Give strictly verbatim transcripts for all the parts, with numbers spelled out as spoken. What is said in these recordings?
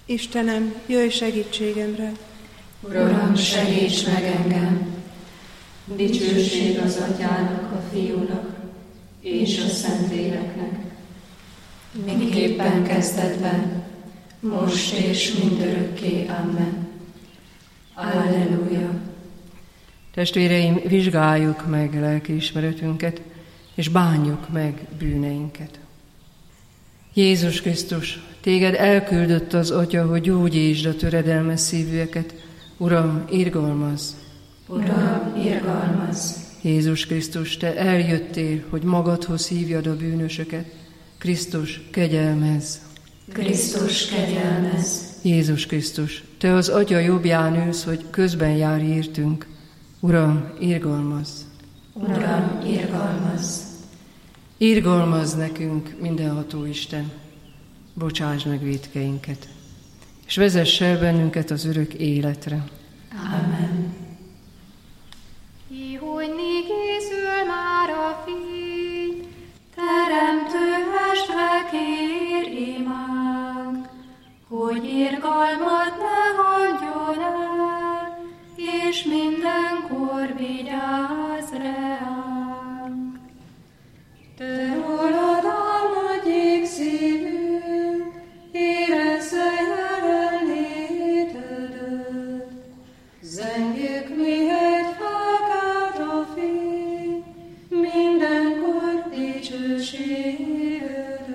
Istenem, jöjj segítségemre! Uram, segíts meg engem! Dicsőség az Atyának, a Fiúnak és a Szentléleknek, miképpen kezdetben, most és mindörökké. Amen. Alleluja! Testvéreim, vizsgáljuk meg lelkiismeretünket, és bánjuk meg bűneinket. Jézus Krisztus, téged elküldött az Atya, hogy gyógyítsd a töredelmes szívűeket. Uram, irgalmazz! Uram, irgalmazz! Jézus Krisztus, te eljöttél, hogy magadhoz hívjad a bűnösöket. Krisztus, kegyelmezz! Krisztus, kegyelmezz! Jézus Krisztus, te az Atya jobbján ülsz, hogy közben járj értünk. Uram, irgalmazz! Uram, irgalmazz! Irgalmazz nekünk, mindenható Isten, bocsásd meg vétkeinket, és vezess el bennünket az örök életre. Amen. Ihojni készül már a fény, teremtő estre kér imánk, hogy irgalmat ne hagyjon el, és mindenkor vigyázz reánk. Te rólad áll nagy égszívünk, érezze jelenlétedet. Zengjük mihelyt felkelt a fény, mindenkor dicsőségedet.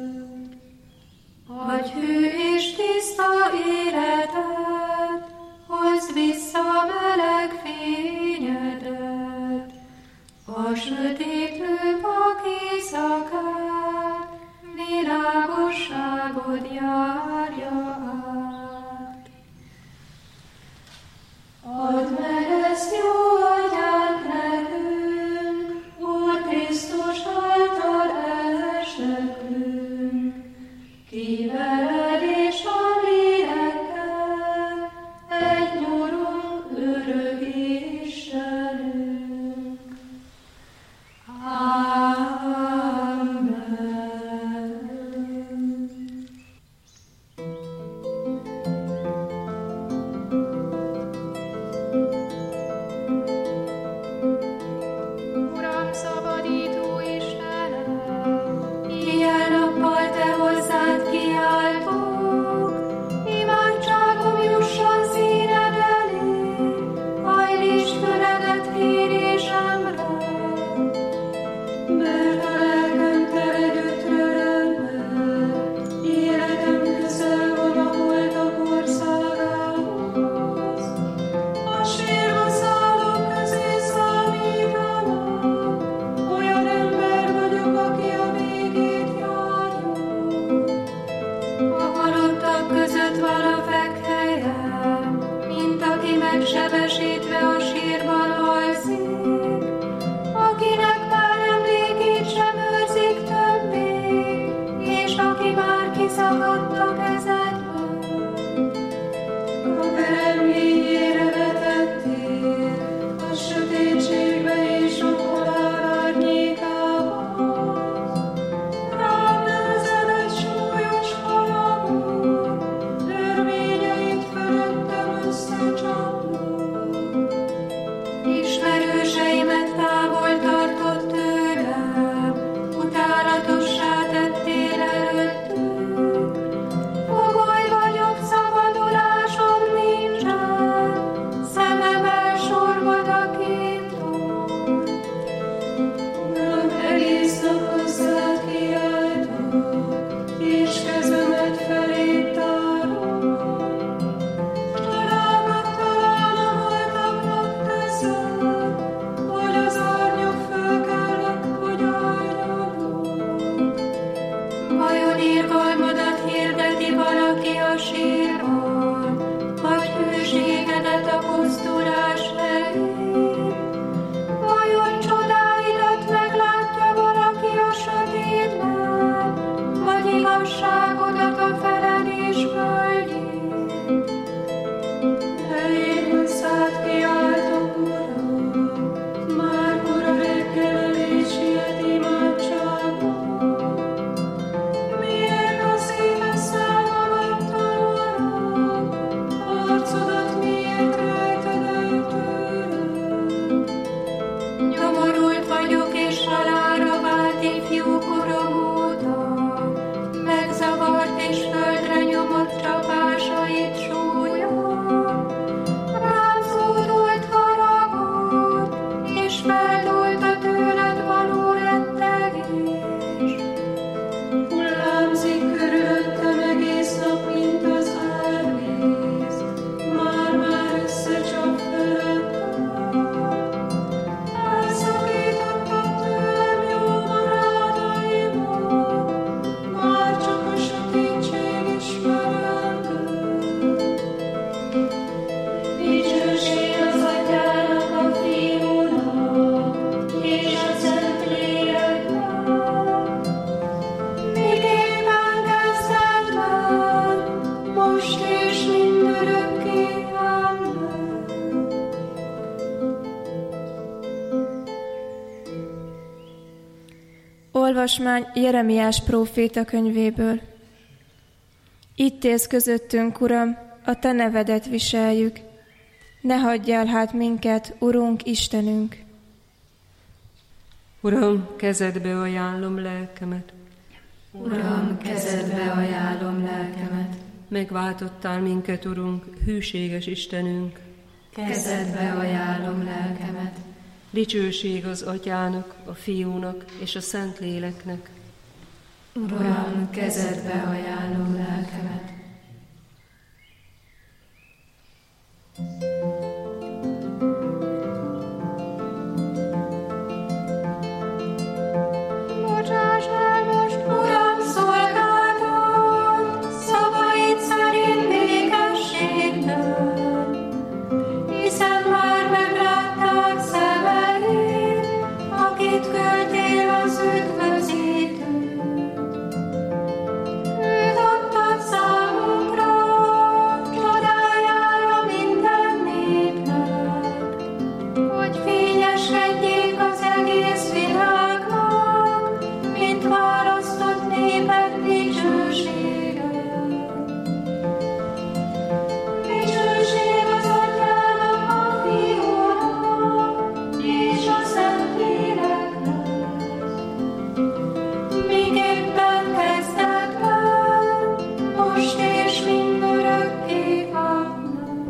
Adj hű és tiszta életet, hozd vissza meleg fényedet. A sötétlő pak éjszakát, világosságod járja át. Add meg ezt, jó Atyánk, nekünk, Úr Krisztus által esnekünk. Ki veled és a lélekkel, egy nyurunk, örök Istenünk. Amen. Uram, szabadító Istenem, ilyen nappal te hozzád kiáltok, imádságom jusson színed elé, hajlítsd füledet kérésemre. Mert a lelkem tele gyötrelemmel, életem közel van a holtak országához. A sírva szállók közé számítanak, olyan ember vagyok, aki a végét járja. A halottak között van a fekhelyem, mint aki megsebesítve a sírban alszik, akinek már emlékét sem őrzik többé, és aki már kiszakadt a kezedből. A pereményére vetettél, a sötétségbe és a halál árnyékában. Rám nehezed egy súlyos haragod, törvényeit fölöttem összecsapnak. Olvasmány Jeremiás próféta könyvéből. Itt élsz közöttünk, Uram, a Te nevedet viseljük. Ne hagyj el hát minket, Urunk, Istenünk! Uram, kezedbe ajánlom lelkemet. Uram, kezedbe ajánlom lelkemet. Megváltottál minket, Urunk, hűséges Istenünk. Kezedbe ajánlom lelkemet. Dicsőség az Atyának, a Fiúnak és a Szentléleknek. Uram, kezedbe ajánlom lelkemet. Bocsáss el most, Uram, szolgáltat, szavaid szerint békességben, hiszen már meglátták szemeid, akit küldtél az üdvözítőt. Őt adtad számunkra, csodájára minden népnek, hogy fényesedjék az egész világnak, mint választott népek dicsősége. Dicsőség az Atyának, a Fiúnak, és a Szentléleknek, miképpen kezdetben, most és mindörökké. Amen.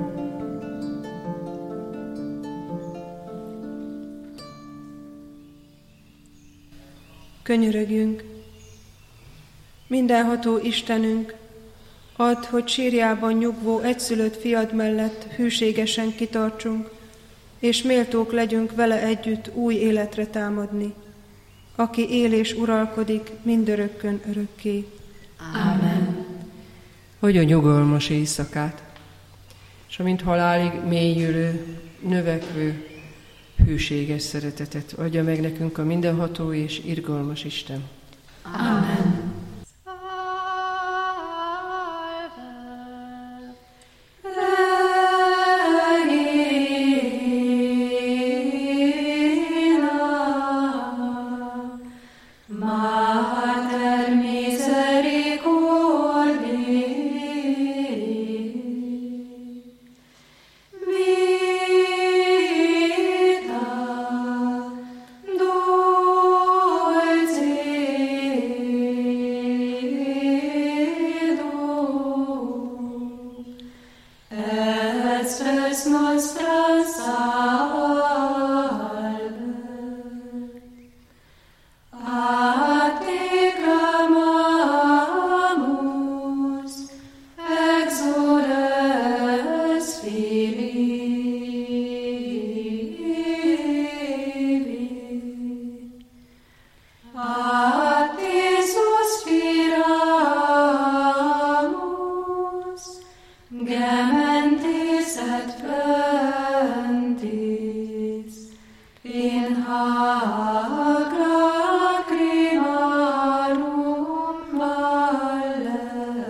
Könyörögjünk! Mindenható Istenünk, add, hogy sírjában nyugvó egyszülött fiad mellett hűségesen kitartsunk, és méltók legyünk vele együtt új életre támadni, aki él és uralkodik mindörökkön örökké. Amen. Hogy a nyugalmas éjszakát, és amint halálig mélyülő, növekvő, hűséges szeretetet adja meg nekünk a mindenható és irgalmas Isten. Amen. Mater misericordiae, vita dulcedo, et spes nostra salve. A te clamamus, exules Filii. A te suspiramus, gementis et plentis, in hac lacrimarum valle.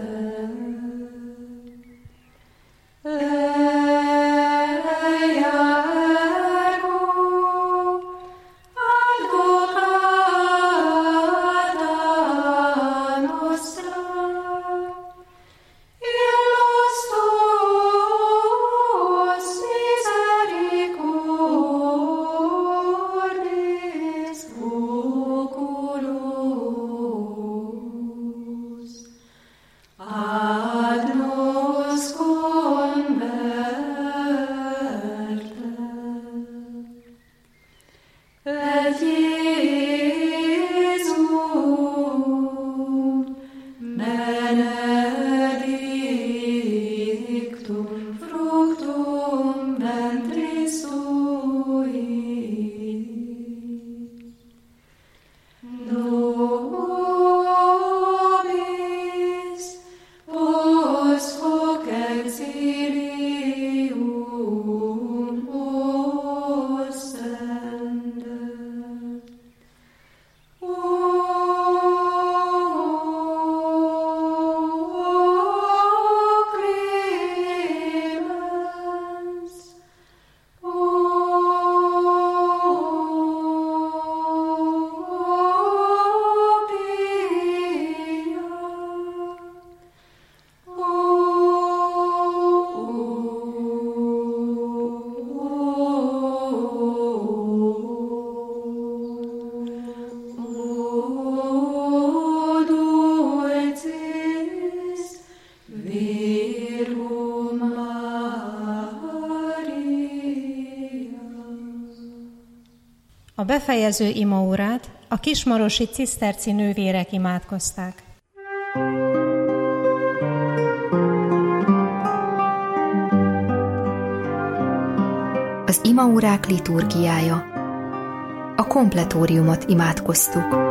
Eia ergo, advocata nostra, illos tuos A befejező imaórát a kismarosi ciszterci nővérek imádkozták. Az imaórák liturgiája. A kompletóriumot imádkoztuk.